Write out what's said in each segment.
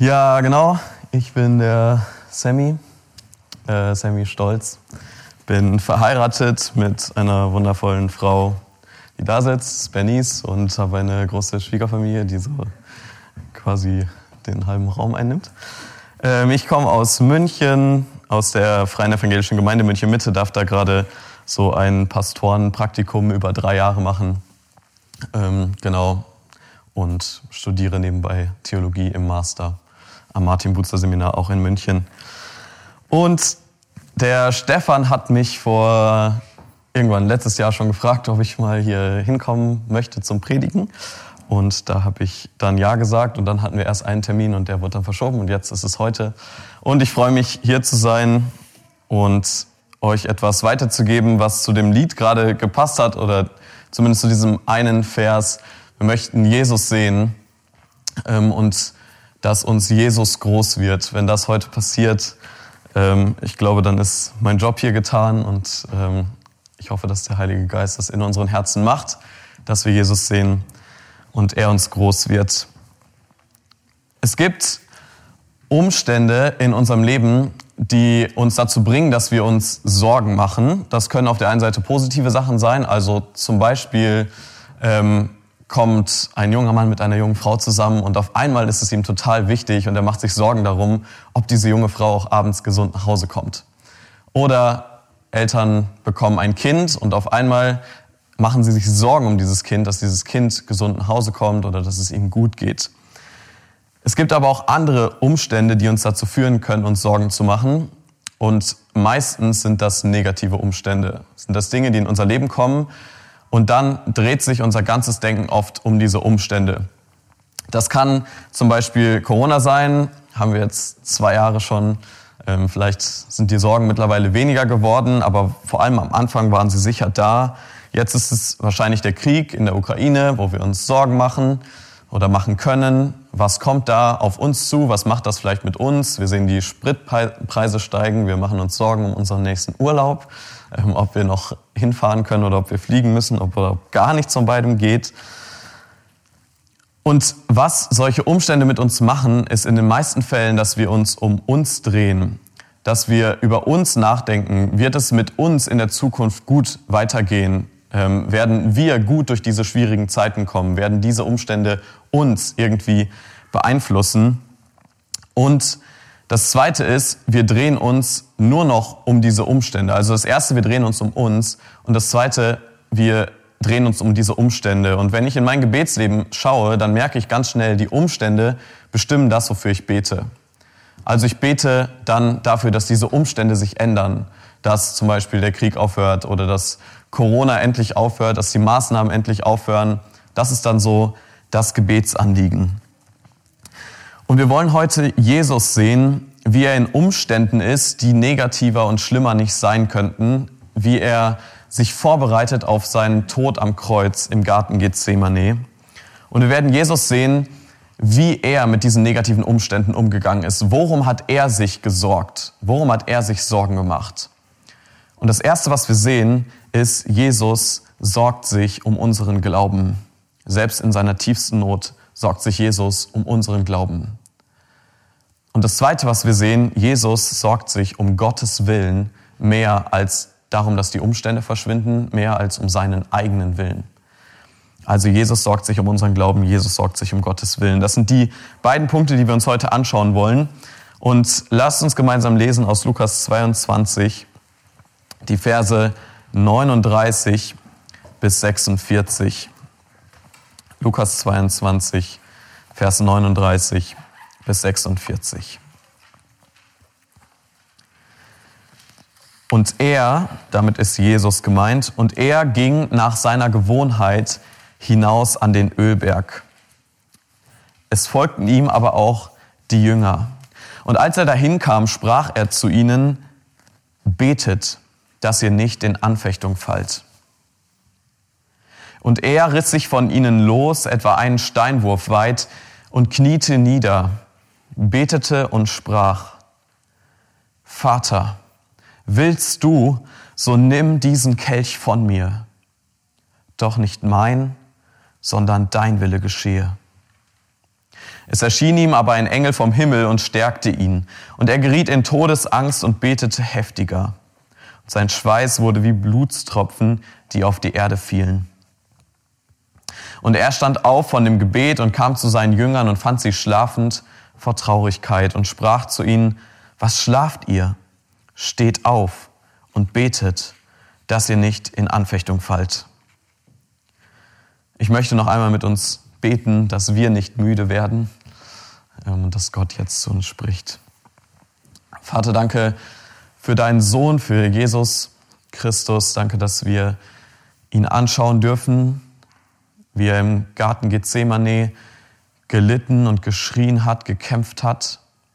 Ja, genau. Ich bin der Sammy Stolz. Bin verheiratet mit einer wundervollen Frau, die da sitzt, Bernice, und habe eine große Schwiegerfamilie, die so quasi den halben Raum einnimmt. Ich komme aus München, aus der Freien Evangelischen Gemeinde München Mitte, darf da gerade so ein Pastorenpraktikum über 3 Jahre machen. Genau. Und studiere nebenbei Theologie im Master am Martin-Bucer-Seminar, auch in München. Und der Stefan hat mich vor irgendwann letztes Jahr schon gefragt, ob ich mal hier hinkommen möchte zum Predigen. Und da habe ich dann ja gesagt und dann hatten wir erst einen Termin und der wurde dann verschoben und jetzt ist es heute. Und ich freue mich, hier zu sein und euch etwas weiterzugeben, was zu dem Lied gerade gepasst hat oder zumindest zu diesem einen Vers. Wir möchten Jesus sehen und dass uns Jesus groß wird. Wenn das heute passiert, ich glaube, dann ist mein Job hier getan und ich hoffe, dass der Heilige Geist das in unseren Herzen macht, dass wir Jesus sehen und er uns groß wird. Es gibt Umstände in unserem Leben, die uns dazu bringen, dass wir uns Sorgen machen. Das können auf der einen Seite positive Sachen sein, also zum Beispiel kommt ein junger Mann mit einer jungen Frau zusammen und auf einmal ist es ihm total wichtig und er macht sich Sorgen darum, ob diese junge Frau auch abends gesund nach Hause kommt. Oder Eltern bekommen ein Kind und auf einmal machen sie sich Sorgen um dieses Kind, dass dieses Kind gesund nach Hause kommt oder dass es ihm gut geht. Es gibt aber auch andere Umstände, die uns dazu führen können, uns Sorgen zu machen. Und meistens sind das negative Umstände. Sind das Dinge, die in unser Leben kommen. Und dann dreht sich unser ganzes Denken oft um diese Umstände. Das kann zum Beispiel Corona sein, haben wir jetzt 2 Jahre schon. Vielleicht sind die Sorgen mittlerweile weniger geworden, aber vor allem am Anfang waren sie sicher da. Jetzt ist es wahrscheinlich der Krieg in der Ukraine, wo wir uns Sorgen machen oder machen können. Was kommt da auf uns zu? Was macht das vielleicht mit uns? Wir sehen die Spritpreise steigen. Wir machen uns Sorgen um unseren nächsten Urlaub, ob wir noch hinfahren können oder ob wir fliegen müssen, ob gar nichts von beidem geht. Und was solche Umstände mit uns machen, ist in den meisten Fällen, dass wir uns um uns drehen, dass wir über uns nachdenken. Wird es mit uns in der Zukunft gut weitergehen? Werden wir gut durch diese schwierigen Zeiten kommen? Werden diese Umstände uns irgendwie beeinflussen? Und das Zweite ist, wir drehen uns nur noch um diese Umstände. Also das Erste, wir drehen uns um uns. Und das Zweite, wir drehen uns um diese Umstände. Und wenn ich in mein Gebetsleben schaue, dann merke ich ganz schnell, die Umstände bestimmen das, wofür ich bete. Also ich bete dann dafür, dass diese Umstände sich ändern. Dass zum Beispiel der Krieg aufhört oder dass Corona endlich aufhört, dass die Maßnahmen endlich aufhören. Das ist dann so das Gebetsanliegen. Und wir wollen heute Jesus sehen, wie er in Umständen ist, die negativer und schlimmer nicht sein könnten, wie er sich vorbereitet auf seinen Tod am Kreuz im Garten Gethsemane. Und wir werden Jesus sehen, wie er mit diesen negativen Umständen umgegangen ist. Worum hat er sich gesorgt? Worum hat er sich Sorgen gemacht? Und das Erste, was wir sehen, ist, Jesus sorgt sich um unseren Glauben. Selbst in seiner tiefsten Not sorgt sich Jesus um unseren Glauben. Und das Zweite, was wir sehen, Jesus sorgt sich um Gottes Willen mehr als darum, dass die Umstände verschwinden, mehr als um seinen eigenen Willen. Also Jesus sorgt sich um unseren Glauben, Jesus sorgt sich um Gottes Willen. Das sind die beiden Punkte, die wir uns heute anschauen wollen. Und lasst uns gemeinsam lesen aus Lukas 22, die Verse 39 bis 46. Lukas 22, Vers 39 bis 46. Und er, damit ist Jesus gemeint, und er ging nach seiner Gewohnheit hinaus an den Ölberg. Es folgten ihm aber auch die Jünger. Und als er dahin kam, sprach er zu ihnen: Betet, dass ihr nicht in Anfechtung fallt. Und er riss sich von ihnen los, etwa einen Steinwurf weit, und kniete nieder, betete und sprach: Vater, willst du, so nimm diesen Kelch von mir. Doch nicht mein, sondern dein Wille geschehe. Es erschien ihm aber ein Engel vom Himmel und stärkte ihn. Und er geriet in Todesangst und betete heftiger. Und sein Schweiß wurde wie Blutstropfen, die auf die Erde fielen. Und er stand auf von dem Gebet und kam zu seinen Jüngern und fand sie schlafend vor Traurigkeit und sprach zu ihnen: Was schlaft ihr? Steht auf und betet, dass ihr nicht in Anfechtung fallt. Ich möchte noch einmal mit uns beten, dass wir nicht müde werden und dass Gott jetzt zu uns spricht. Vater, danke für deinen Sohn, für Jesus Christus. Danke, dass wir ihn anschauen dürfen, wie er im Garten Gethsemane gelitten und geschrien hat, gekämpft hat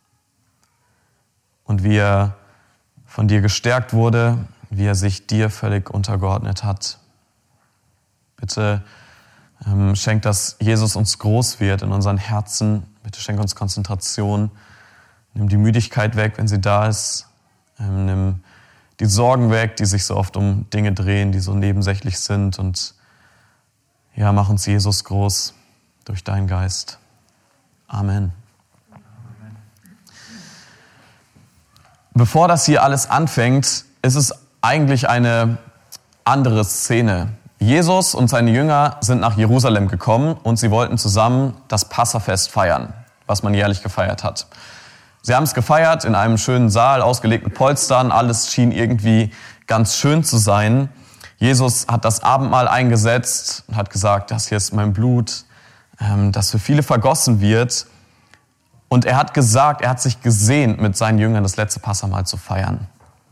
und wie er von dir gestärkt wurde, wie er sich dir völlig untergeordnet hat. Bitte schenk, dass Jesus uns groß wird in unseren Herzen. Bitte schenk uns Konzentration. Nimm die Müdigkeit weg, wenn sie da ist. Nimm die Sorgen weg, die sich so oft um Dinge drehen, die so nebensächlich sind. Und ja, mach uns Jesus groß durch deinen Geist. Amen. Bevor das hier alles anfängt, ist es eigentlich eine andere Szene. Jesus und seine Jünger sind nach Jerusalem gekommen und sie wollten zusammen das Passafest feiern, was man jährlich gefeiert hat. Sie haben es gefeiert in einem schönen Saal, ausgelegt mit Polstern, alles schien irgendwie ganz schön zu sein. Jesus hat das Abendmahl eingesetzt und hat gesagt, das hier ist mein Blut, das für viele vergossen wird. Und er hat gesagt, er hat sich gesehnt, mit seinen Jüngern das letzte Passamahl zu feiern.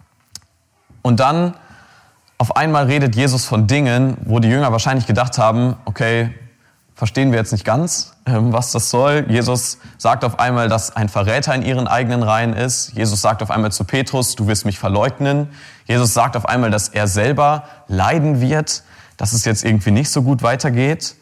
Und dann auf einmal redet Jesus von Dingen, wo die Jünger wahrscheinlich gedacht haben, okay, verstehen wir jetzt nicht ganz, was das soll. Jesus sagt auf einmal, dass ein Verräter in ihren eigenen Reihen ist. Jesus sagt auf einmal zu Petrus, du wirst mich verleugnen. Jesus sagt auf einmal, dass er selber leiden wird, dass es jetzt irgendwie nicht so gut weitergeht.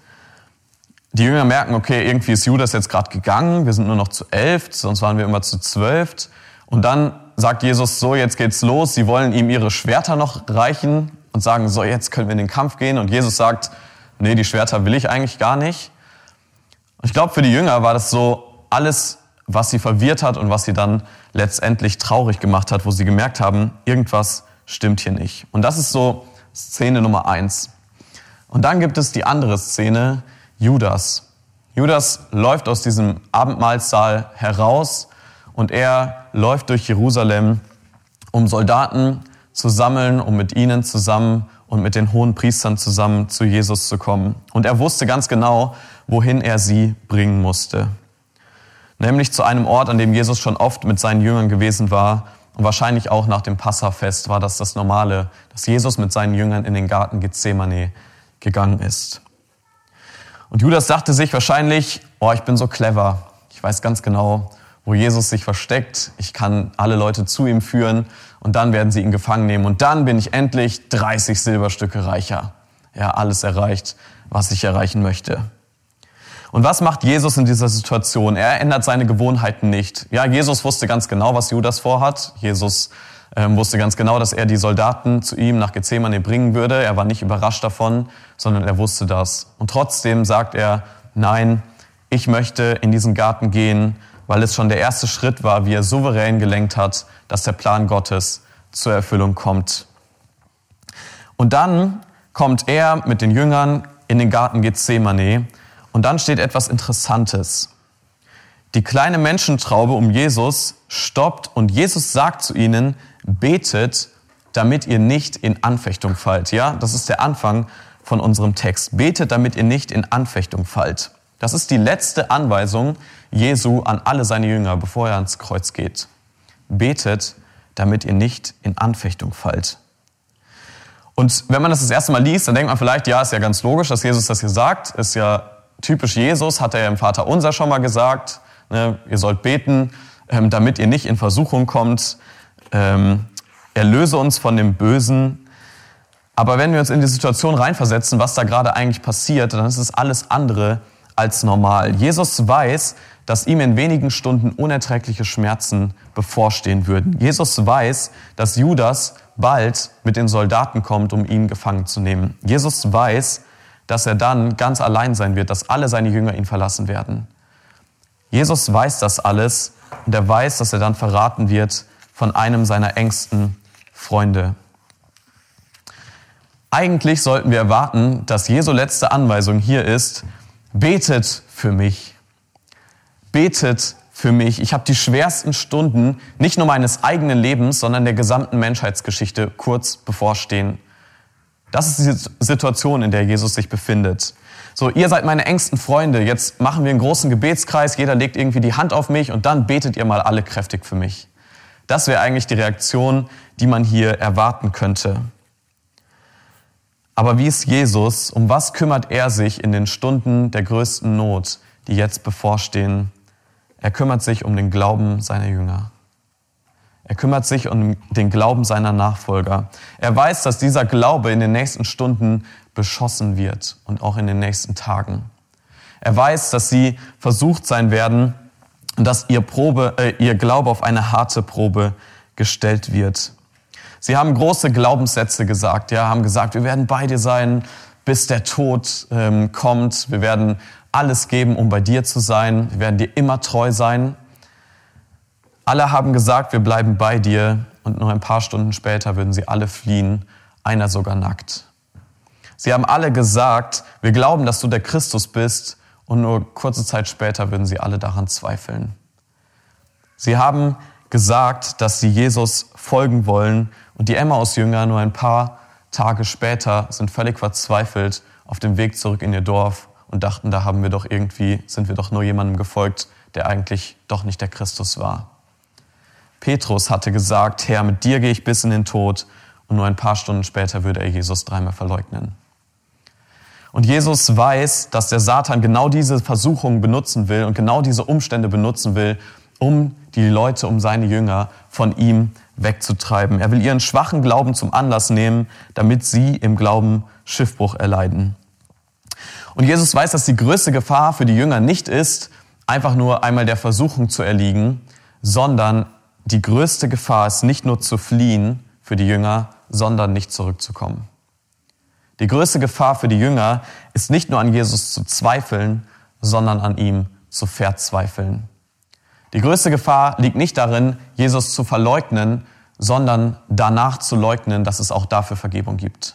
Die Jünger merken, okay, irgendwie ist Judas jetzt gerade gegangen, wir sind nur noch zu 11, sonst waren wir immer zu 12. Und dann sagt Jesus, so, jetzt geht's los. Sie wollen ihm ihre Schwerter noch reichen und sagen, so, jetzt können wir in den Kampf gehen. Und Jesus sagt, nee, die Schwerter will ich eigentlich gar nicht. Und ich glaube, für die Jünger war das so alles, was sie verwirrt hat und was sie dann letztendlich traurig gemacht hat, wo sie gemerkt haben, irgendwas stimmt hier nicht. Und das ist so Szene Nummer 1. Und dann gibt es die andere Szene, Judas. Judas läuft aus diesem Abendmahlsaal heraus und er läuft durch Jerusalem, um Soldaten zu sammeln, um mit ihnen zusammen und mit den hohen Priestern zusammen zu Jesus zu kommen. Und er wusste ganz genau, wohin er sie bringen musste. Nämlich zu einem Ort, an dem Jesus schon oft mit seinen Jüngern gewesen war. Und wahrscheinlich auch nach dem Passafest war das Normale, dass Jesus mit seinen Jüngern in den Garten Gethsemane gegangen ist. Und Judas dachte sich wahrscheinlich, ich bin so clever. Ich weiß ganz genau, wo Jesus sich versteckt. Ich kann alle Leute zu ihm führen und dann werden sie ihn gefangen nehmen. Und dann bin ich endlich 30 Silberstücke reicher. Ja, alles erreicht, was ich erreichen möchte. Und was macht Jesus in dieser Situation? Er ändert seine Gewohnheiten nicht. Ja, Jesus wusste ganz genau, was Judas vorhat. Jesus wusste ganz genau, dass er die Soldaten zu ihm nach Gethsemane bringen würde. Er war nicht überrascht davon, sondern er wusste das. Und trotzdem sagt er, nein, ich möchte in diesen Garten gehen, weil es schon der erste Schritt war, wie er souverän gelenkt hat, dass der Plan Gottes zur Erfüllung kommt. Und dann kommt er mit den Jüngern in den Garten Gethsemane und dann steht etwas Interessantes. Die kleine Menschentraube um Jesus stoppt und Jesus sagt zu ihnen, betet, damit ihr nicht in Anfechtung fallt. Ja, das ist der Anfang von unserem Text. Betet, damit ihr nicht in Anfechtung fallt. Das ist die letzte Anweisung Jesu an alle seine Jünger, bevor er ans Kreuz geht. Betet, damit ihr nicht in Anfechtung fallt. Und wenn man das erste Mal liest, dann denkt man vielleicht, ja, ist ja ganz logisch, dass Jesus das hier sagt. Ist ja typisch Jesus, hat er ja im Vaterunser schon mal gesagt. Ne, ihr sollt beten, damit ihr nicht in Versuchung kommt. Erlöse uns von dem Bösen. Aber wenn wir uns in die Situation reinversetzen, was da gerade eigentlich passiert, dann ist es alles andere als normal. Jesus weiß, dass ihm in wenigen Stunden unerträgliche Schmerzen bevorstehen würden. Jesus weiß, dass Judas bald mit den Soldaten kommt, um ihn gefangen zu nehmen. Jesus weiß, dass er dann ganz allein sein wird, dass alle seine Jünger ihn verlassen werden. Jesus weiß das alles und er weiß, dass er dann verraten wird von einem seiner engsten Freunde. Eigentlich sollten wir erwarten, dass Jesu letzte Anweisung hier ist: Betet für mich. Betet für mich. Ich habe die schwersten Stunden nicht nur meines eigenen Lebens, sondern der gesamten Menschheitsgeschichte kurz bevorstehen. Das ist die Situation, in der Jesus sich befindet. So, ihr seid meine engsten Freunde, jetzt machen wir einen großen Gebetskreis, jeder legt irgendwie die Hand auf mich und dann betet ihr mal alle kräftig für mich. Das wäre eigentlich die Reaktion, die man hier erwarten könnte. Aber wie ist Jesus? Um was kümmert er sich in den Stunden der größten Not, die jetzt bevorstehen? Er kümmert sich um den Glauben seiner Jünger. Er kümmert sich um den Glauben seiner Nachfolger. Er weiß, dass dieser Glaube in den nächsten Stunden beschossen wird und auch in den nächsten Tagen. Er weiß, dass sie versucht sein werden und dass ihr Glaube auf eine harte Probe gestellt wird. Sie haben große Glaubenssätze gesagt, haben gesagt, wir werden bei dir sein, bis der Tod kommt. Wir werden alles geben, um bei dir zu sein. Wir werden dir immer treu sein. Alle haben gesagt, wir bleiben bei dir, und nur ein paar Stunden später würden sie alle fliehen, einer sogar nackt. Sie haben alle gesagt, wir glauben, dass du der Christus bist, und nur kurze Zeit später würden sie alle daran zweifeln. Sie haben gesagt, dass sie Jesus folgen wollen, und die Emmaus-Jünger nur ein paar Tage später sind völlig verzweifelt auf dem Weg zurück in ihr Dorf und dachten, da sind wir doch nur jemandem gefolgt, der eigentlich doch nicht der Christus war. Petrus hatte gesagt, Herr, mit dir gehe ich bis in den Tod, und nur ein paar Stunden später würde er Jesus 3-mal verleugnen. Und Jesus weiß, dass der Satan genau diese Versuchungen benutzen will und genau diese Umstände benutzen will, um die Leute, um seine Jünger von ihm wegzutreiben. Er will ihren schwachen Glauben zum Anlass nehmen, damit sie im Glauben Schiffbruch erleiden. Und Jesus weiß, dass die größte Gefahr für die Jünger nicht ist, einfach nur einmal der Versuchung zu erliegen, sondern die größte Gefahr ist nicht nur zu fliehen für die Jünger, sondern nicht zurückzukommen. Die größte Gefahr für die Jünger ist nicht nur an Jesus zu zweifeln, sondern an ihm zu verzweifeln. Die größte Gefahr liegt nicht darin, Jesus zu verleugnen, sondern danach zu leugnen, dass es auch dafür Vergebung gibt.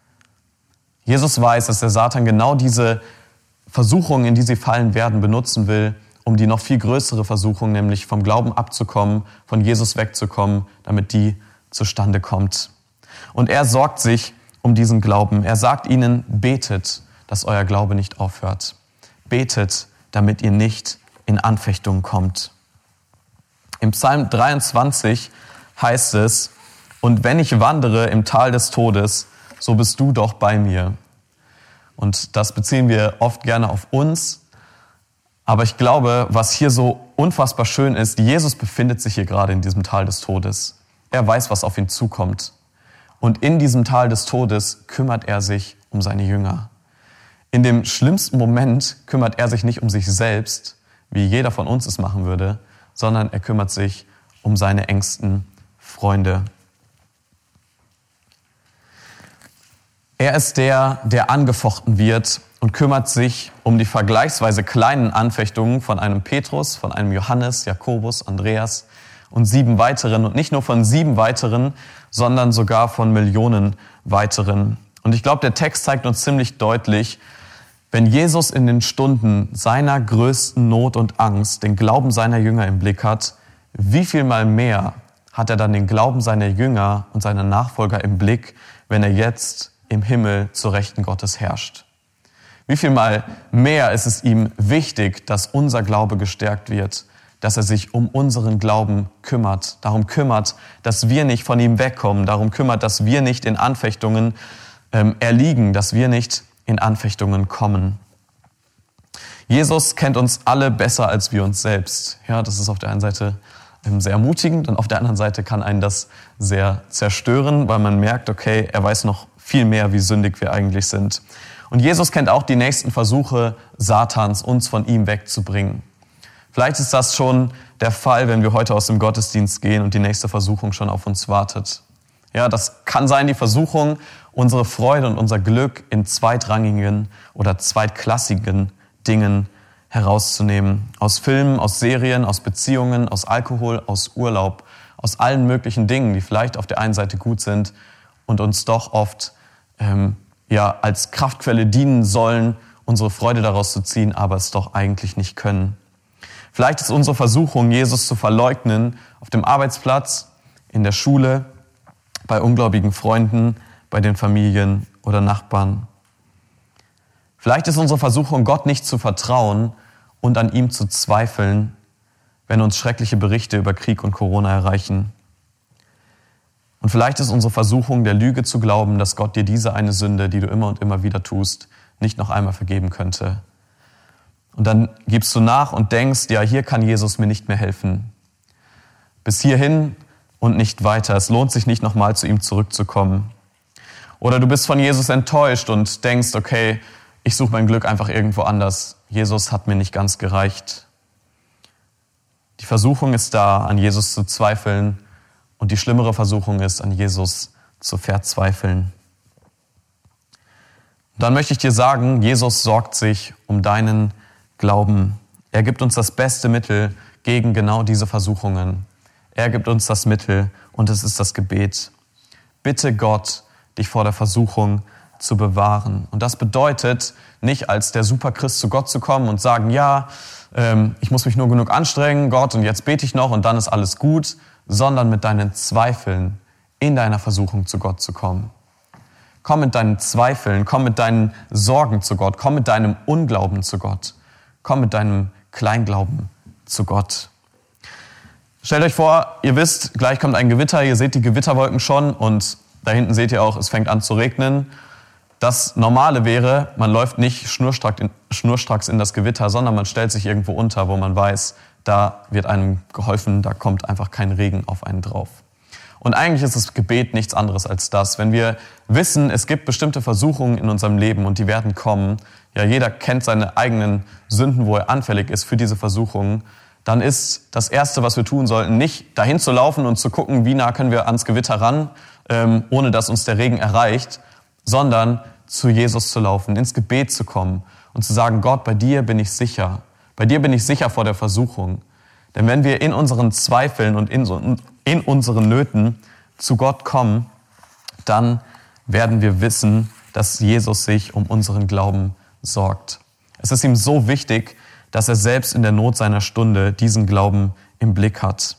Jesus weiß, dass der Satan genau diese Versuchungen, in die sie fallen werden, benutzen will, um die noch viel größere Versuchung, nämlich vom Glauben abzukommen, von Jesus wegzukommen, damit die zustande kommt. Und er sorgt sich um diesen Glauben. Er sagt ihnen, betet, dass euer Glaube nicht aufhört. Betet, damit ihr nicht in Anfechtung kommt. Im Psalm 23 heißt es, und wenn ich wandere im Tal des Todes, so bist du doch bei mir. Und das beziehen wir oft gerne auf uns. Aber ich glaube, was hier so unfassbar schön ist, Jesus befindet sich hier gerade in diesem Tal des Todes. Er weiß, was auf ihn zukommt. Und in diesem Tal des Todes kümmert er sich um seine Jünger. In dem schlimmsten Moment kümmert er sich nicht um sich selbst, wie jeder von uns es machen würde, sondern er kümmert sich um seine engsten Freunde. Er ist der angefochten wird und kümmert sich um die vergleichsweise kleinen Anfechtungen von einem Petrus, von einem Johannes, Jakobus, Andreas und 7 weiteren. Und nicht nur von 7 weiteren, sondern sogar von Millionen weiteren. Und ich glaube, der Text zeigt uns ziemlich deutlich, wenn Jesus in den Stunden seiner größten Not und Angst den Glauben seiner Jünger im Blick hat, wie viel mal mehr hat er dann den Glauben seiner Jünger und seiner Nachfolger im Blick, wenn er jetzt im Himmel zur Rechten Gottes herrscht. Wie viel mal mehr ist es ihm wichtig, dass unser Glaube gestärkt wird, dass er sich um unseren Glauben kümmert, darum kümmert, dass wir nicht von ihm wegkommen, darum kümmert, dass wir nicht in Anfechtungen erliegen, dass wir nicht in Anfechtungen kommen. Jesus kennt uns alle besser als wir uns selbst. Ja, das ist auf der einen Seite sehr ermutigend und auf der anderen Seite kann einen das sehr zerstören, weil man merkt, okay, er weiß noch viel mehr, wie sündig wir eigentlich sind. Und Jesus kennt auch die nächsten Versuche Satans, uns von ihm wegzubringen. Vielleicht ist das schon der Fall, wenn wir heute aus dem Gottesdienst gehen und die nächste Versuchung schon auf uns wartet. Ja, das kann sein, die Versuchung, unsere Freude und unser Glück in zweitrangigen oder zweitklassigen Dingen herauszunehmen. Aus Filmen, aus Serien, aus Beziehungen, aus Alkohol, aus Urlaub, aus allen möglichen Dingen, die vielleicht auf der einen Seite gut sind und uns doch oft als Kraftquelle dienen sollen, unsere Freude daraus zu ziehen, aber es doch eigentlich nicht können. Vielleicht ist unsere Versuchung, Jesus zu verleugnen, auf dem Arbeitsplatz, in der Schule, bei ungläubigen Freunden, bei den Familien oder Nachbarn. Vielleicht ist unsere Versuchung, Gott nicht zu vertrauen und an ihm zu zweifeln, wenn uns schreckliche Berichte über Krieg und Corona erreichen. Und vielleicht ist unsere Versuchung, der Lüge zu glauben, dass Gott dir diese eine Sünde, die du immer und immer wieder tust, nicht noch einmal vergeben könnte. Und dann gibst du nach und denkst, ja, hier kann Jesus mir nicht mehr helfen. Bis hierhin und nicht weiter. Es lohnt sich nicht, nochmal zu ihm zurückzukommen. Oder du bist von Jesus enttäuscht und denkst, okay, ich suche mein Glück einfach irgendwo anders. Jesus hat mir nicht ganz gereicht. Die Versuchung ist da, an Jesus zu zweifeln. Und die schlimmere Versuchung ist, an Jesus zu verzweifeln. Und dann möchte ich dir sagen, Jesus sorgt sich um deinen Glauben. Er gibt uns das beste Mittel gegen genau diese Versuchungen. Er gibt uns das Mittel und es ist das Gebet. Bitte Gott, dich vor der Versuchung zu bewahren. Und das bedeutet, nicht als der Superchrist zu Gott zu kommen und sagen, ja, ich muss mich nur genug anstrengen, Gott, und jetzt bete ich noch und dann ist alles gut, sondern mit deinen Zweifeln in deiner Versuchung zu Gott zu kommen. Komm mit deinen Zweifeln, komm mit deinen Sorgen zu Gott, komm mit deinem Unglauben zu Gott, komm mit deinem Kleinglauben zu Gott. Stellt euch vor, ihr wisst, gleich kommt ein Gewitter, ihr seht die Gewitterwolken schon und da hinten seht ihr auch, es fängt an zu regnen. Das Normale wäre, man läuft nicht schnurstracks in das Gewitter, sondern man stellt sich irgendwo unter, wo man weiß, da wird einem geholfen, da kommt einfach kein Regen auf einen drauf. Und eigentlich ist das Gebet nichts anderes als das. Wenn wir wissen, es gibt bestimmte Versuchungen in unserem Leben und die werden kommen, ja, jeder kennt seine eigenen Sünden, wo er anfällig ist für diese Versuchungen, dann ist das Erste, was wir tun sollten, nicht dahin zu laufen und zu gucken, wie nah können wir ans Gewitter ran, ohne dass uns der Regen erreicht, sondern zu Jesus zu laufen, ins Gebet zu kommen und zu sagen, Gott, bei dir bin ich sicher. Bei dir bin ich sicher vor der Versuchung. Denn wenn wir in unseren Zweifeln und in unseren Nöten zu Gott kommen, dann werden wir wissen, dass Jesus sich um unseren Glauben sorgt. Es ist ihm so wichtig, dass er selbst in der Not seiner Stunde diesen Glauben im Blick hat.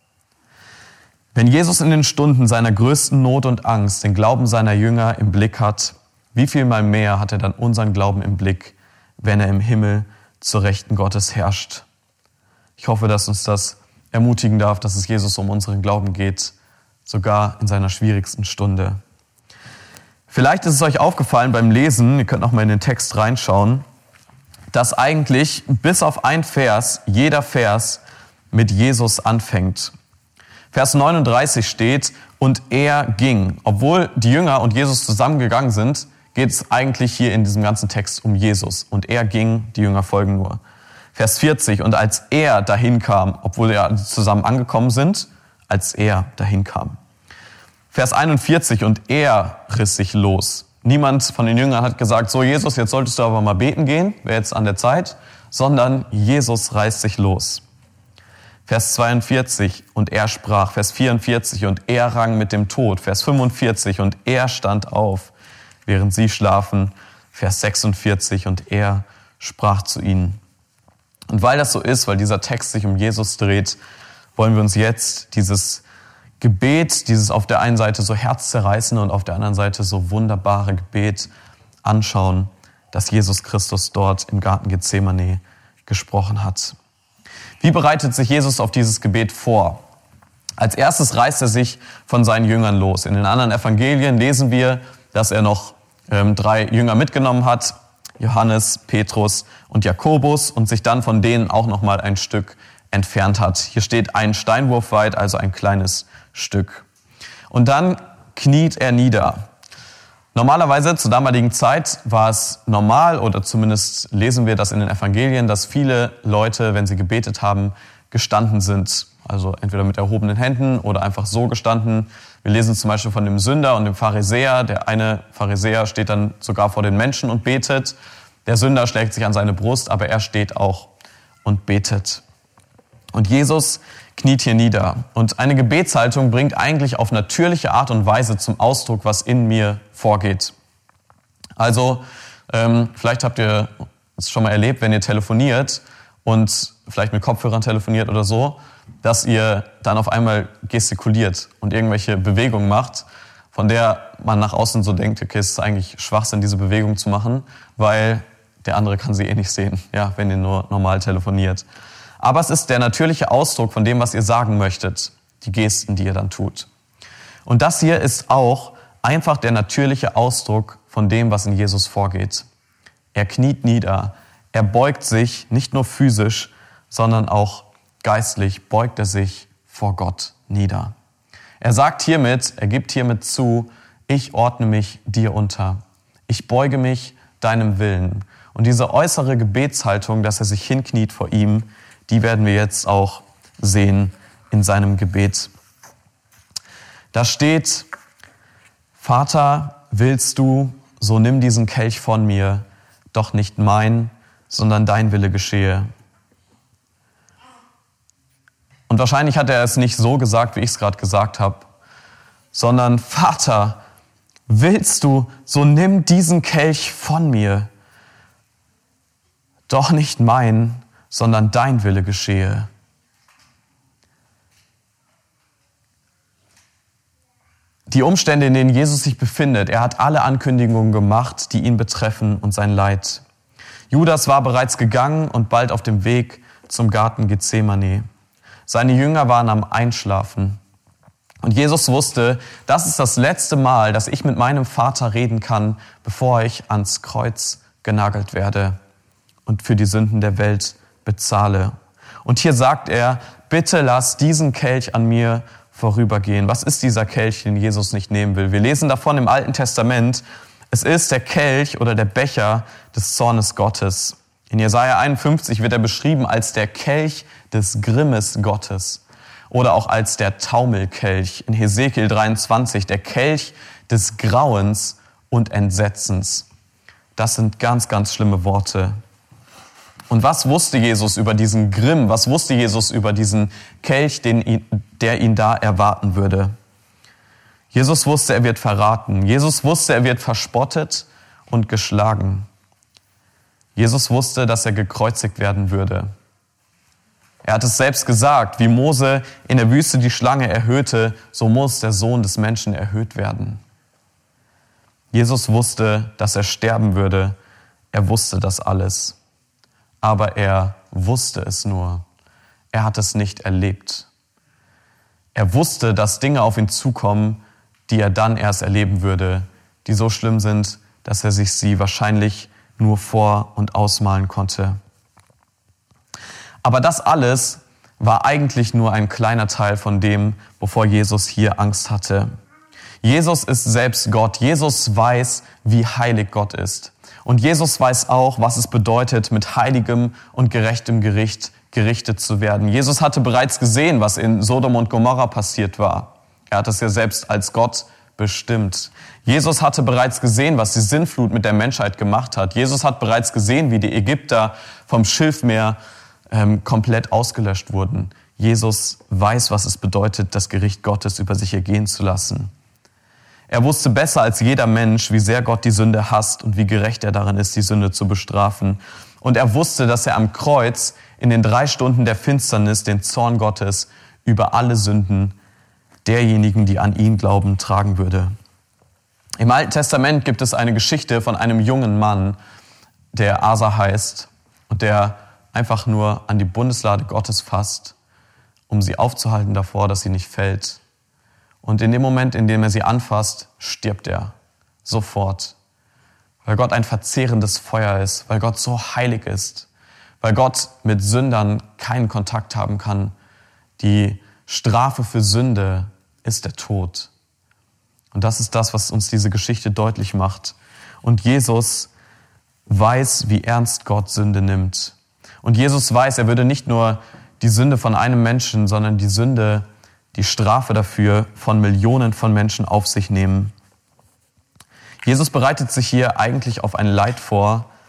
Wenn Jesus in den Stunden seiner größten Not und Angst den Glauben seiner Jünger im Blick hat, wie viel mal mehr hat er dann unseren Glauben im Blick, wenn er im Himmel zur Rechten Gottes herrscht. Ich hoffe, dass uns das ermutigen darf, dass es Jesus um unseren Glauben geht, sogar in seiner schwierigsten Stunde. Vielleicht ist es euch aufgefallen beim Lesen, ihr könnt noch mal in den Text reinschauen, dass eigentlich bis auf ein Vers, jeder Vers mit Jesus anfängt. Vers 39 steht, und er ging. Obwohl die Jünger und Jesus zusammengegangen sind, geht es eigentlich hier in diesem ganzen Text um Jesus. Und er ging, die Jünger folgen nur. Vers 40, und als er dahin kam, obwohl ja zusammen angekommen sind, als er dahin kam. Vers 41, und er riss sich los. Niemand von den Jüngern hat gesagt, so Jesus, jetzt solltest du aber mal beten gehen, wäre jetzt an der Zeit, sondern Jesus reißt sich los. Vers 42, und er sprach. Vers 44, und er rang mit dem Tod. Vers 45, und er stand auf, während sie schlafen. Vers 46, und er sprach zu ihnen. Und weil das so ist, weil dieser Text sich um Jesus dreht, wollen wir uns jetzt dieses Gebet, dieses auf der einen Seite so herzzerreißende und auf der anderen Seite so wunderbare Gebet anschauen, das Jesus Christus dort im Garten Gethsemane gesprochen hat. Wie bereitet sich Jesus auf dieses Gebet vor? Als erstes reißt er sich von seinen Jüngern los. In den anderen Evangelien lesen wir, dass er noch 3 Jünger mitgenommen hat, Johannes, Petrus und Jakobus, und sich dann von denen auch noch mal ein Stück entfernt hat. Hier steht ein Steinwurf weit, also ein kleines Stück. Und dann kniet er nieder. Normalerweise zur damaligen Zeit war es normal, oder zumindest lesen wir das in den Evangelien, dass viele Leute, wenn sie gebetet haben, gestanden sind. Also entweder mit erhobenen Händen oder einfach so gestanden. Wir lesen zum Beispiel von dem Sünder und dem Pharisäer. Der eine Pharisäer steht dann sogar vor den Menschen und betet. Der Sünder schlägt sich an seine Brust, aber er steht auch und betet. Und Jesus kniet hier nieder. Und eine Gebetshaltung bringt eigentlich auf natürliche Art und Weise zum Ausdruck, was in mir vorgeht. Also, vielleicht habt ihr es schon mal erlebt, wenn ihr telefoniert und vielleicht mit Kopfhörern telefoniert oder so, dass ihr dann auf einmal gestikuliert und irgendwelche Bewegungen macht, von der man nach außen so denkt, okay, es ist eigentlich Schwachsinn, diese Bewegung zu machen, weil der andere kann sie eh nicht sehen, ja, wenn ihr nur normal telefoniert. Aber es ist der natürliche Ausdruck von dem, was ihr sagen möchtet, die Gesten, die ihr dann tut. Und das hier ist auch einfach der natürliche Ausdruck von dem, was in Jesus vorgeht. Er kniet nieder, er beugt sich nicht nur physisch, sondern auch geistlich beugt er sich vor Gott nieder. Er sagt hiermit, er gibt hiermit zu, ich ordne mich dir unter. Ich beuge mich deinem Willen. Und diese äußere Gebetshaltung, dass er sich hinkniet vor ihm, die werden wir jetzt auch sehen in seinem Gebet. Da steht, Vater, willst du, so nimm diesen Kelch von mir, doch nicht mein, sondern dein Wille geschehe. Und wahrscheinlich hat er es nicht so gesagt, wie ich es gerade gesagt habe, sondern Vater, willst du, so nimm diesen Kelch von mir, doch nicht mein, sondern dein Wille geschehe. Die Umstände, in denen Jesus sich befindet, er hat alle Ankündigungen gemacht, die ihn betreffen und sein Leid. Judas war bereits gegangen und bald auf dem Weg zum Garten Gethsemane. Seine Jünger waren am Einschlafen. Und Jesus wusste, das ist das letzte Mal, dass ich mit meinem Vater reden kann, bevor ich ans Kreuz genagelt werde und für die Sünden der Welt bezahle. Und hier sagt er, bitte lass diesen Kelch an mir vorübergehen. Was ist dieser Kelch, den Jesus nicht nehmen will? Wir lesen davon im Alten Testament, es ist der Kelch oder der Becher des Zornes Gottes. In Jesaja 51 wird er beschrieben als der Kelch des Grimmes Gottes oder auch als der Taumelkelch. In Hesekiel 23 der Kelch des Grauens und Entsetzens. Das sind ganz, ganz schlimme Worte. Und was wusste Jesus über diesen Grimm? Was wusste Jesus über diesen Kelch, der ihn da erwarten würde? Jesus wusste, er wird verraten. Jesus wusste, er wird verspottet und geschlagen. Jesus wusste, dass er gekreuzigt werden würde. Er hat es selbst gesagt, wie Mose in der Wüste die Schlange erhöhte, so muss der Sohn des Menschen erhöht werden. Jesus wusste, dass er sterben würde. Er wusste das alles. Aber er wusste es nur. Er hat es nicht erlebt. Er wusste, dass Dinge auf ihn zukommen, die er dann erst erleben würde, die so schlimm sind, dass er sich sie wahrscheinlich nur vor- und ausmalen konnte. Aber das alles war eigentlich nur ein kleiner Teil von dem, wovor Jesus hier Angst hatte. Jesus ist selbst Gott. Jesus weiß, wie heilig Gott ist. Und Jesus weiß auch, was es bedeutet, mit heiligem und gerechtem Gericht gerichtet zu werden. Jesus hatte bereits gesehen, was in Sodom und Gomorra passiert war. Er hat es ja selbst als Gott bestimmt. Jesus hatte bereits gesehen, was die Sintflut mit der Menschheit gemacht hat. Jesus hat bereits gesehen, wie die Ägypter vom Schilfmeer komplett ausgelöscht wurden. Jesus weiß, was es bedeutet, das Gericht Gottes über sich ergehen zu lassen. Er wusste besser als jeder Mensch, wie sehr Gott die Sünde hasst und wie gerecht er darin ist, die Sünde zu bestrafen. Und er wusste, dass er am Kreuz in den 3 Stunden der Finsternis den Zorn Gottes über alle Sünden derjenigen, die an ihn glauben, tragen würde. Im Alten Testament gibt es eine Geschichte von einem jungen Mann, der Asa heißt und der einfach nur an die Bundeslade Gottes fasst, um sie aufzuhalten davor, dass sie nicht fällt. Und in dem Moment, in dem er sie anfasst, stirbt er sofort. Weil Gott ein verzehrendes Feuer ist, weil Gott so heilig ist, weil Gott mit Sündern keinen Kontakt haben kann. Die Strafe für Sünde ist der Tod. Und das ist das, was uns diese Geschichte deutlich macht. Und Jesus weiß, wie ernst Gott Sünde nimmt. Und Jesus weiß, er würde nicht nur die Sünde von einem Menschen, sondern die Sünde, die Strafe dafür von Millionen von Menschen auf sich nehmen. Jesus bereitet sich hier eigentlich auf ein Leid vor,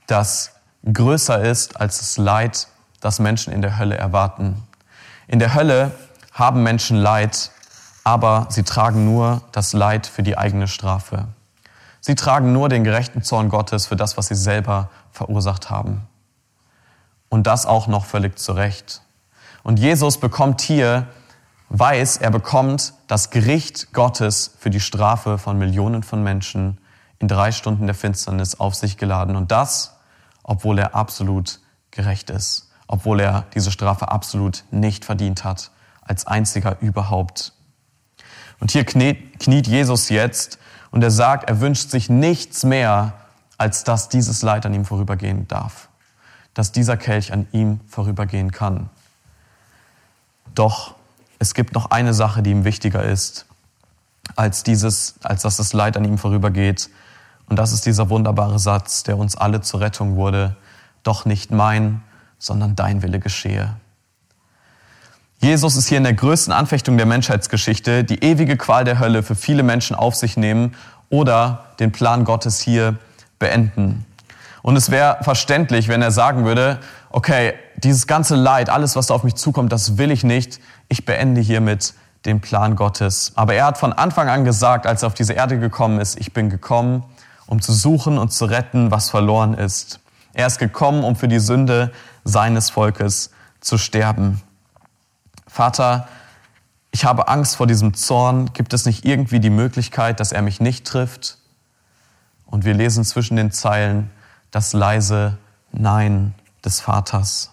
das größer ist als das Leid, das Menschen in der Hölle erwarten. In der Hölle haben Menschen Leid, aber sie tragen nur das Leid für die eigene Strafe. Sie tragen nur den gerechten Zorn Gottes für das, was sie selber verursacht haben. Und das auch noch völlig zu Recht. Und Jesus bekommt hier, er bekommt das Gericht Gottes für die Strafe von Millionen von Menschen in 3 Stunden der Finsternis auf sich geladen. Und das, obwohl er absolut gerecht ist, obwohl er diese Strafe absolut nicht verdient hat, als einziger überhaupt. Und hier kniet Jesus jetzt und er sagt, er wünscht sich nichts mehr, als dass dieses Leid an ihm vorübergehen darf, dass dieser Kelch an ihm vorübergehen kann. Doch es gibt noch eine Sache, die ihm wichtiger ist, als dass das Leid an ihm vorübergeht. Und das ist dieser wunderbare Satz, der uns alle zur Rettung wurde. Doch nicht mein, sondern dein Wille geschehe. Jesus ist hier in der größten Anfechtung der Menschheitsgeschichte, die ewige Qual der Hölle für viele Menschen auf sich nehmen oder den Plan Gottes hier beenden. Und es wäre verständlich, wenn er sagen würde, okay, dieses ganze Leid, alles, was da auf mich zukommt, das will ich nicht. Ich beende hiermit den Plan Gottes. Aber er hat von Anfang an gesagt, als er auf diese Erde gekommen ist, ich bin gekommen, um zu suchen und zu retten, was verloren ist. Er ist gekommen, um für die Sünde seines Volkes zu sterben. Vater, ich habe Angst vor diesem Zorn. Gibt es nicht irgendwie die Möglichkeit, dass er mich nicht trifft? Und wir lesen zwischen den Zeilen das leise Nein des Vaters.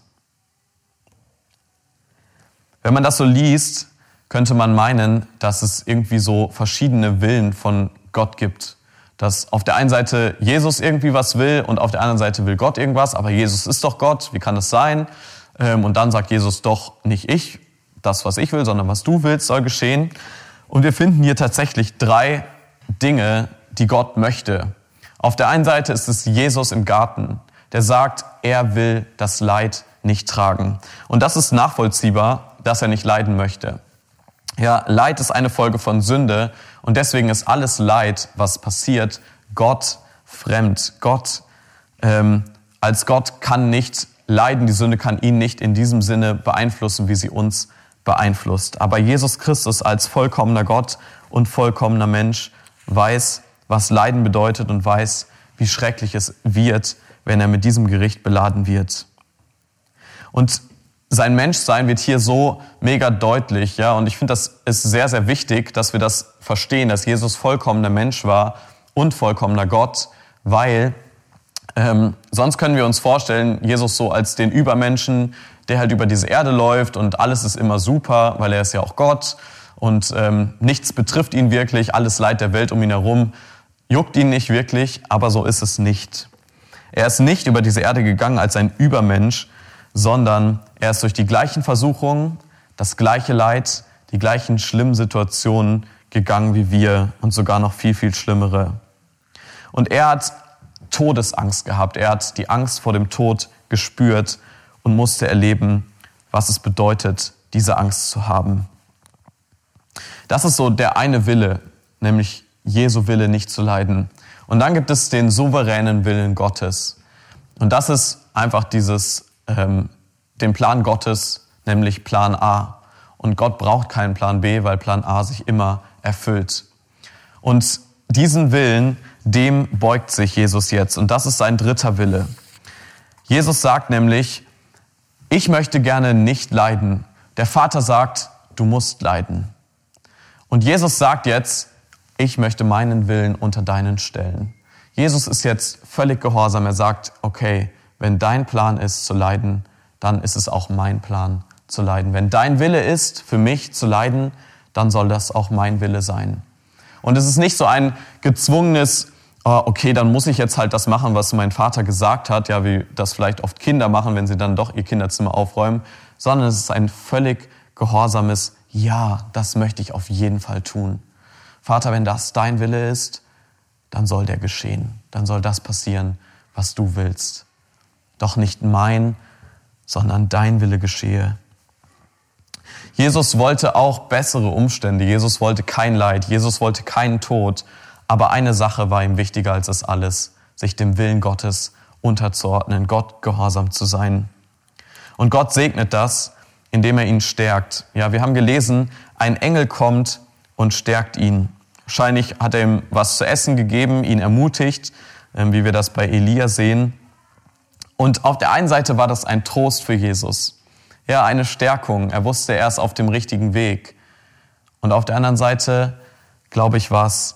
Wenn man das so liest, könnte man meinen, dass es irgendwie so verschiedene Willen von Gott gibt. Dass auf der einen Seite Jesus irgendwie was will und auf der anderen Seite will Gott irgendwas, aber Jesus ist doch Gott, wie kann das sein? Und dann sagt Jesus doch nicht ich, das was ich will, sondern was du willst, soll geschehen. Und wir finden hier tatsächlich 3 Dinge, die Gott möchte. Auf der einen Seite ist es Jesus im Garten, der sagt, er will das Leid nicht tragen. Und das ist nachvollziehbar, dass er nicht leiden möchte. Ja, Leid ist eine Folge von Sünde und deswegen ist alles Leid, was passiert, Gott fremd. Als Gott kann nicht leiden, die Sünde kann ihn nicht in diesem Sinne beeinflussen, wie sie uns beeinflusst. Aber Jesus Christus als vollkommener Gott und vollkommener Mensch weiß, was Leiden bedeutet und weiß, wie schrecklich es wird, wenn er mit diesem Gericht beladen wird. Und sein Menschsein wird hier so mega deutlich, ja, und ich finde, das ist sehr, sehr wichtig, dass wir das verstehen, dass Jesus vollkommener Mensch war und vollkommener Gott, weil sonst können wir uns vorstellen, Jesus so als den Übermenschen, der halt über diese Erde läuft und alles ist immer super, weil er ist ja auch Gott und nichts betrifft ihn wirklich, alles Leid der Welt um ihn herum juckt ihn nicht wirklich, aber so ist es nicht. Er ist nicht über diese Erde gegangen als ein Übermensch, sondern er ist durch die gleichen Versuchungen, das gleiche Leid, die gleichen schlimmen Situationen gegangen wie wir und sogar noch viel, viel schlimmere. Und er hat Todesangst gehabt. Er hat die Angst vor dem Tod gespürt und musste erleben, was es bedeutet, diese Angst zu haben. Das ist so der eine Wille, nämlich Jesu Wille, nicht zu leiden. Und dann gibt es den souveränen Willen Gottes. Und das ist einfach den Plan Gottes, nämlich Plan A. Und Gott braucht keinen Plan B, weil Plan A sich immer erfüllt. Und diesen Willen, dem beugt sich Jesus jetzt. Und das ist sein 3. Wille. Jesus sagt nämlich, ich möchte gerne nicht leiden. Der Vater sagt, du musst leiden. Und Jesus sagt jetzt, ich möchte meinen Willen unter deinen stellen. Jesus ist jetzt völlig gehorsam. Er sagt, okay, wenn dein Plan ist zu leiden, dann ist es auch mein Plan zu leiden. Wenn dein Wille ist, für mich zu leiden, dann soll das auch mein Wille sein. Und es ist nicht so ein gezwungenes, okay, dann muss ich jetzt halt das machen, was mein Vater gesagt hat, ja, wie das vielleicht oft Kinder machen, wenn sie dann doch ihr Kinderzimmer aufräumen, sondern es ist ein völlig gehorsames, ja, das möchte ich auf jeden Fall tun. Vater, wenn das dein Wille ist, dann soll der geschehen. Dann soll das passieren, was du willst. Doch nicht mein, sondern dein Wille geschehe. Jesus wollte auch bessere Umstände. Jesus wollte kein Leid. Jesus wollte keinen Tod. Aber eine Sache war ihm wichtiger als das alles, sich dem Willen Gottes unterzuordnen, Gott gehorsam zu sein. Und Gott segnet das, indem er ihn stärkt. Ja, wir haben gelesen, ein Engel kommt und stärkt ihn. Wahrscheinlich hat er ihm was zu essen gegeben, ihn ermutigt, wie wir das bei Elia sehen. Und auf der einen Seite war das ein Trost für Jesus. Ja, eine Stärkung. Er wusste, er ist auf dem richtigen Weg. Und auf der anderen Seite, glaube ich, war es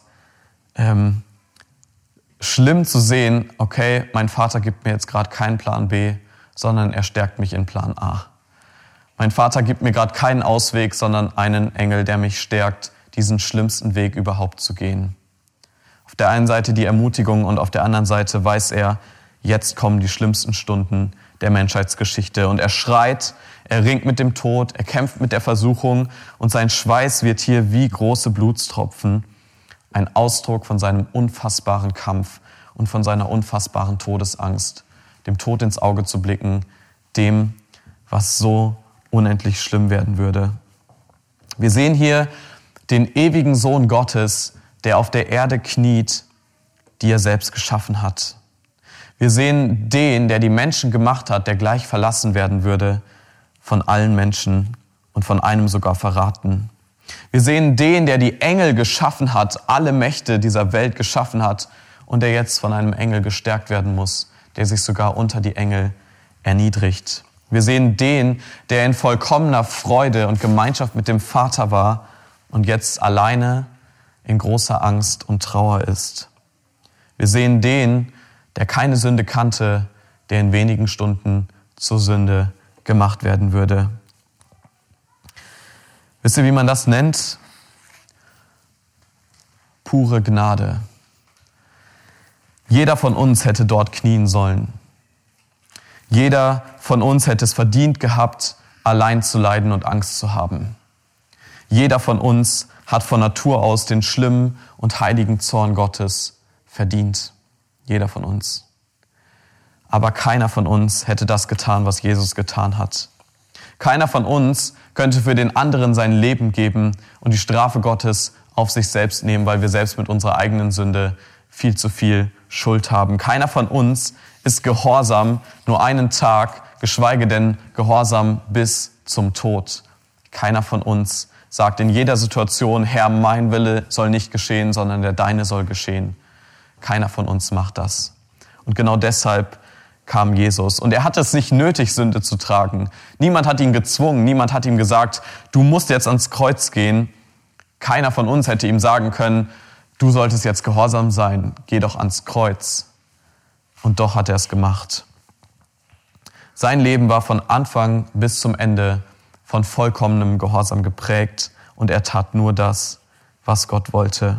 schlimm zu sehen, okay, mein Vater gibt mir jetzt gerade keinen Plan B, sondern er stärkt mich in Plan A. Mein Vater gibt mir gerade keinen Ausweg, sondern einen Engel, der mich stärkt, diesen schlimmsten Weg überhaupt zu gehen. Auf der einen Seite die Ermutigung und auf der anderen Seite weiß er, jetzt kommen die schlimmsten Stunden der Menschheitsgeschichte. Und er schreit, er ringt mit dem Tod, er kämpft mit der Versuchung und sein Schweiß wird hier wie große Blutstropfen. Ein Ausdruck von seinem unfassbaren Kampf und von seiner unfassbaren Todesangst, dem Tod ins Auge zu blicken, dem, was so unendlich schlimm werden würde. Wir sehen hier den ewigen Sohn Gottes, der auf der Erde kniet, die er selbst geschaffen hat. Wir sehen den, der die Menschen gemacht hat, der gleich verlassen werden würde von allen Menschen und von einem sogar verraten. Wir sehen den, der die Engel geschaffen hat, alle Mächte dieser Welt geschaffen hat und der jetzt von einem Engel gestärkt werden muss, der sich sogar unter die Engel erniedrigt. Wir sehen den, der in vollkommener Freude und Gemeinschaft mit dem Vater war und jetzt alleine in großer Angst und Trauer ist. Wir sehen den, der keine Sünde kannte, der in wenigen Stunden zur Sünde gemacht werden würde. Wisst ihr, wie man das nennt? Pure Gnade. Jeder von uns hätte dort knien sollen. Jeder von uns hätte es verdient gehabt, allein zu leiden und Angst zu haben. Jeder von uns hat von Natur aus den schlimmen und heiligen Zorn Gottes verdient. Jeder von uns. Aber keiner von uns hätte das getan, was Jesus getan hat. Keiner von uns könnte für den anderen sein Leben geben und die Strafe Gottes auf sich selbst nehmen, weil wir selbst mit unserer eigenen Sünde viel zu viel Schuld haben. Keiner von uns ist gehorsam nur einen Tag, geschweige denn gehorsam bis zum Tod. Keiner von uns sagt in jeder Situation, Herr, mein Wille soll nicht geschehen, sondern der Deine soll geschehen. Keiner von uns macht das. Und genau deshalb kam Jesus. Und er hatte es nicht nötig, Sünde zu tragen. Niemand hat ihn gezwungen, niemand hat ihm gesagt, du musst jetzt ans Kreuz gehen. Keiner von uns hätte ihm sagen können, du solltest jetzt gehorsam sein, geh doch ans Kreuz. Und doch hat er es gemacht. Sein Leben war von Anfang bis zum Ende von vollkommenem Gehorsam geprägt und er tat nur das, was Gott wollte.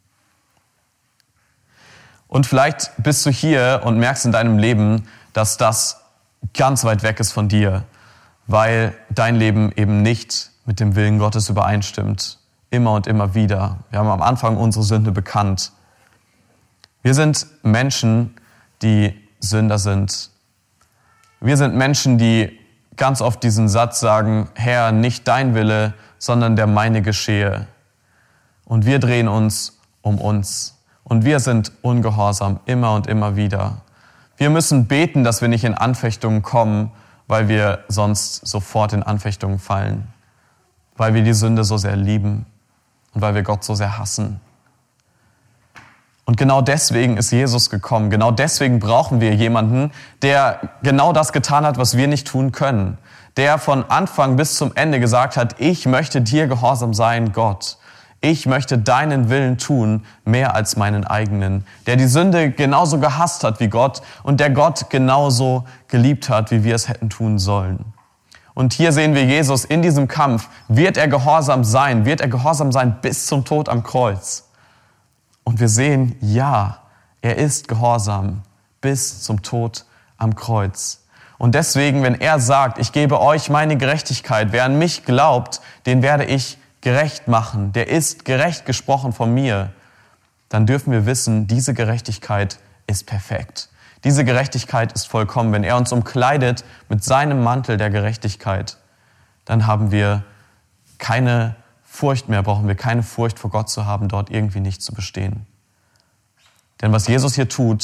Und vielleicht bist du hier und merkst in deinem Leben, dass das ganz weit weg ist von dir, weil dein Leben eben nicht mit dem Willen Gottes übereinstimmt. Immer und immer wieder. Wir haben am Anfang unsere Sünde bekannt. Wir sind Menschen, die Sünder sind. Wir sind Menschen, die ganz oft diesen Satz sagen, Herr, nicht dein Wille, sondern der meine geschehe. Und wir drehen uns um uns. Und wir sind ungehorsam, immer und immer wieder. Wir müssen beten, dass wir nicht in Anfechtungen kommen, weil wir sonst sofort in Anfechtungen fallen. Weil wir die Sünde so sehr lieben und weil wir Gott so sehr hassen. Und genau deswegen ist Jesus gekommen. Genau deswegen brauchen wir jemanden, der genau das getan hat, was wir nicht tun können. Der von Anfang bis zum Ende gesagt hat, ich möchte dir gehorsam sein, Gott. Ich möchte deinen Willen tun, mehr als meinen eigenen. Der die Sünde genauso gehasst hat wie Gott und der Gott genauso geliebt hat, wie wir es hätten tun sollen. Und hier sehen wir Jesus in diesem Kampf. Wird er gehorsam sein? Wird er gehorsam sein bis zum Tod am Kreuz? Und wir sehen, ja, er ist gehorsam bis zum Tod am Kreuz. Und deswegen, wenn er sagt, ich gebe euch meine Gerechtigkeit, wer an mich glaubt, den werde ich gerecht machen, der ist gerecht gesprochen von mir, dann dürfen wir wissen, diese Gerechtigkeit ist perfekt. Diese Gerechtigkeit ist vollkommen. Wenn er uns umkleidet mit seinem Mantel der Gerechtigkeit, dann haben wir keine Furcht mehr, brauchen wir keine Furcht vor Gott zu haben, dort irgendwie nicht zu bestehen. Denn was Jesus hier tut,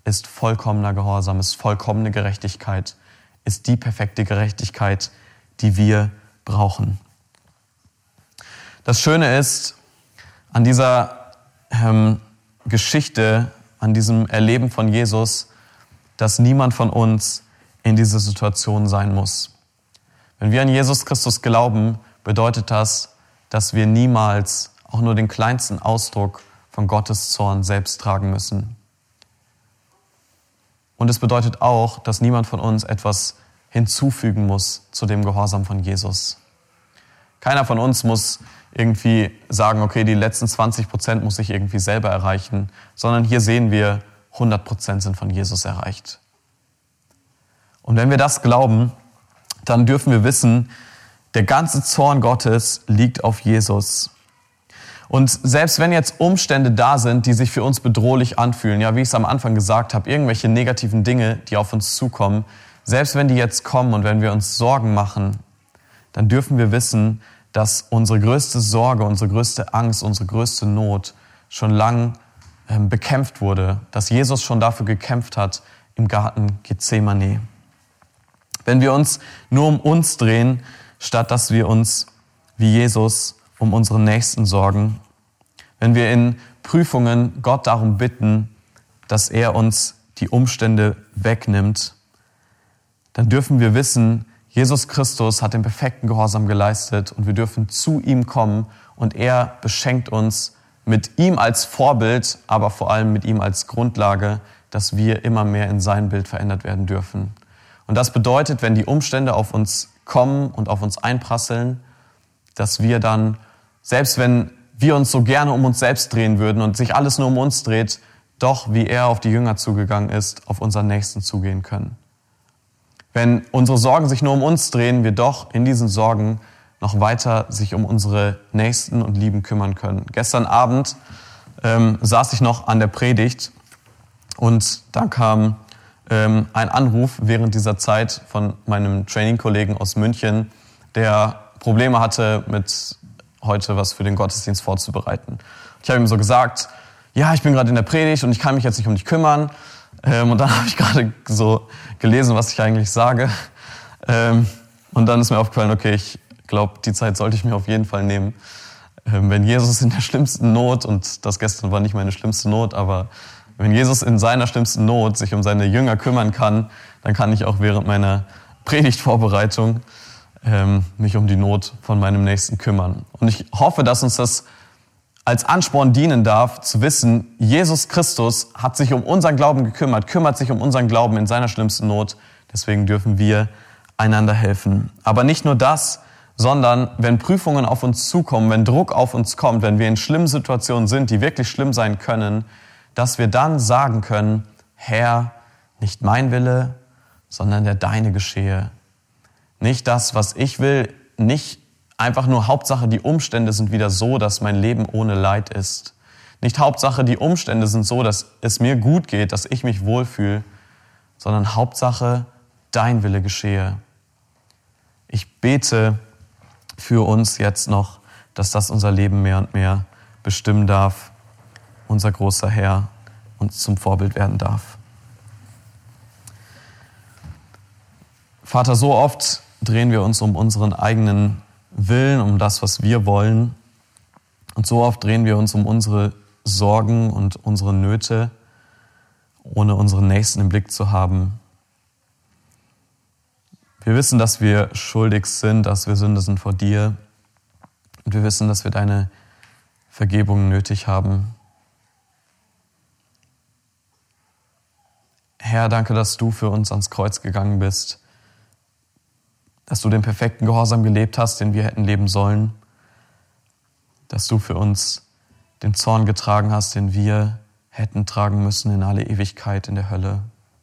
ist vollkommener Gehorsam, ist vollkommene Gerechtigkeit, ist die perfekte Gerechtigkeit, die wir brauchen. Das Schöne ist an dieser Geschichte, an diesem Erleben von Jesus, dass niemand von uns in dieser Situation sein muss. Wenn wir an Jesus Christus glauben, bedeutet das, dass wir niemals auch nur den kleinsten Ausdruck von Gottes Zorn selbst tragen müssen. Und es bedeutet auch, dass niemand von uns etwas hinzufügen muss zu dem Gehorsam von Jesus. Keiner von uns muss irgendwie sagen, okay, die letzten 20% muss ich irgendwie selber erreichen, sondern hier sehen wir, 100% sind von Jesus erreicht. Und wenn wir das glauben, dann dürfen wir wissen, der ganze Zorn Gottes liegt auf Jesus. Und selbst wenn jetzt Umstände da sind, die sich für uns bedrohlich anfühlen, ja, wie ich es am Anfang gesagt habe, irgendwelche negativen Dinge, die auf uns zukommen, selbst wenn die jetzt kommen und wenn wir uns Sorgen machen, dann dürfen wir wissen, dass unsere größte Sorge, unsere größte Angst, unsere größte Not schon lang bekämpft wurde, dass Jesus schon dafür gekämpft hat im Garten Gethsemane. Wenn wir uns nur um uns drehen, statt dass wir uns wie Jesus um unsere Nächsten sorgen, wenn wir in Prüfungen Gott darum bitten, dass er uns die Umstände wegnimmt, dann dürfen wir wissen, Jesus Christus hat den perfekten Gehorsam geleistet und wir dürfen zu ihm kommen und er beschenkt uns mit ihm als Vorbild, aber vor allem mit ihm als Grundlage, dass wir immer mehr in sein Bild verändert werden dürfen. Und das bedeutet, wenn die Umstände auf uns kommen und auf uns einprasseln, dass wir dann, selbst wenn wir uns so gerne um uns selbst drehen würden und sich alles nur um uns dreht, doch, wie er auf die Jünger zugegangen ist, auf unseren Nächsten zugehen können. Wenn unsere Sorgen sich nur um uns drehen, wir doch in diesen Sorgen noch weiter sich um unsere Nächsten und Lieben kümmern können. Gestern Abend saß ich noch an der Predigt und da kam ein Anruf während dieser Zeit von meinem Training-Kollegen aus München, der Probleme hatte, mit heute was für den Gottesdienst vorzubereiten. Ich habe ihm so gesagt, ja, ich bin gerade in der Predigt und ich kann mich jetzt nicht um dich kümmern. Und dann habe ich gerade so gelesen, was ich eigentlich sage. Und dann ist mir aufgefallen, okay, ich glaube, die Zeit sollte ich mir auf jeden Fall nehmen. Wenn Jesus in der schlimmsten Not, und das gestern war nicht meine schlimmste Not, aber wenn Jesus in seiner schlimmsten Not sich um seine Jünger kümmern kann, dann kann ich auch während meiner Predigtvorbereitung mich um die Not von meinem Nächsten kümmern. Und ich hoffe, dass uns das als Ansporn dienen darf, zu wissen, Jesus Christus hat sich um unseren Glauben gekümmert, kümmert sich um unseren Glauben in seiner schlimmsten Not. Deswegen dürfen wir einander helfen. Aber nicht nur das, sondern wenn Prüfungen auf uns zukommen, wenn Druck auf uns kommt, wenn wir in schlimmen Situationen sind, die wirklich schlimm sein können, dass wir dann sagen können, Herr, nicht mein Wille, sondern der Deine geschehe. Nicht das, was ich will, nicht einfach nur Hauptsache, die Umstände sind wieder so, dass mein Leben ohne Leid ist. Nicht Hauptsache, die Umstände sind so, dass es mir gut geht, dass ich mich wohlfühle, sondern Hauptsache, dein Wille geschehe. Ich bete für uns jetzt noch, dass das unser Leben mehr und mehr bestimmen darf, unser großer Herr uns zum Vorbild werden darf. Vater, so oft drehen wir uns um unseren eigenen Willen, um das, was wir wollen. Und so oft drehen wir uns um unsere Sorgen und unsere Nöte, ohne unseren Nächsten im Blick zu haben. Wir wissen, dass wir schuldig sind, dass wir Sünder sind vor dir. Und wir wissen, dass wir deine Vergebung nötig haben. Herr, danke, dass du für uns ans Kreuz gegangen bist, dass du den perfekten Gehorsam gelebt hast, den wir hätten leben sollen, dass du für uns den Zorn getragen hast, den wir hätten tragen müssen in alle Ewigkeit in der Hölle.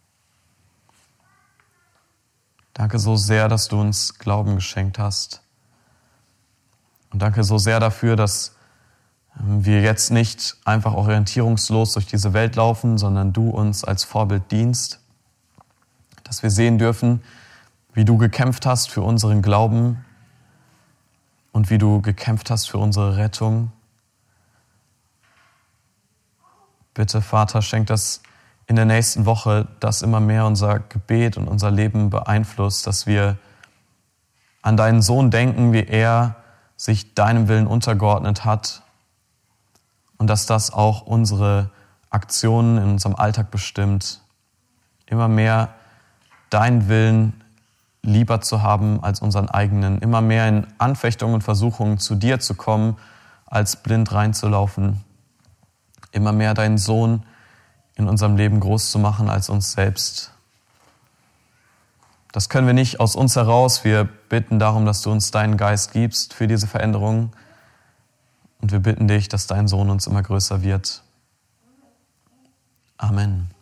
Danke so sehr, dass du uns Glauben geschenkt hast. Und danke so sehr dafür, dass wir jetzt nicht einfach orientierungslos durch diese Welt laufen, sondern du uns als Vorbild dienst, dass wir sehen dürfen, wie du gekämpft hast für unseren Glauben und wie du gekämpft hast für unsere Rettung. Bitte, Vater, schenk das in der nächsten Woche das immer mehr unser Gebet und unser Leben beeinflusst, dass wir an deinen Sohn denken, wie er sich deinem Willen untergeordnet hat und dass das auch unsere Aktionen in unserem Alltag bestimmt, immer mehr deinen Willen lieber zu haben als unseren eigenen, immer mehr in Anfechtungen und Versuchungen zu dir zu kommen, als blind reinzulaufen, immer mehr deinen Sohn in unserem Leben groß zu machen als uns selbst. Das können wir nicht aus uns heraus. Wir bitten darum, dass du uns deinen Geist gibst für diese Veränderung. Und wir bitten dich, dass dein Sohn uns immer größer wird. Amen.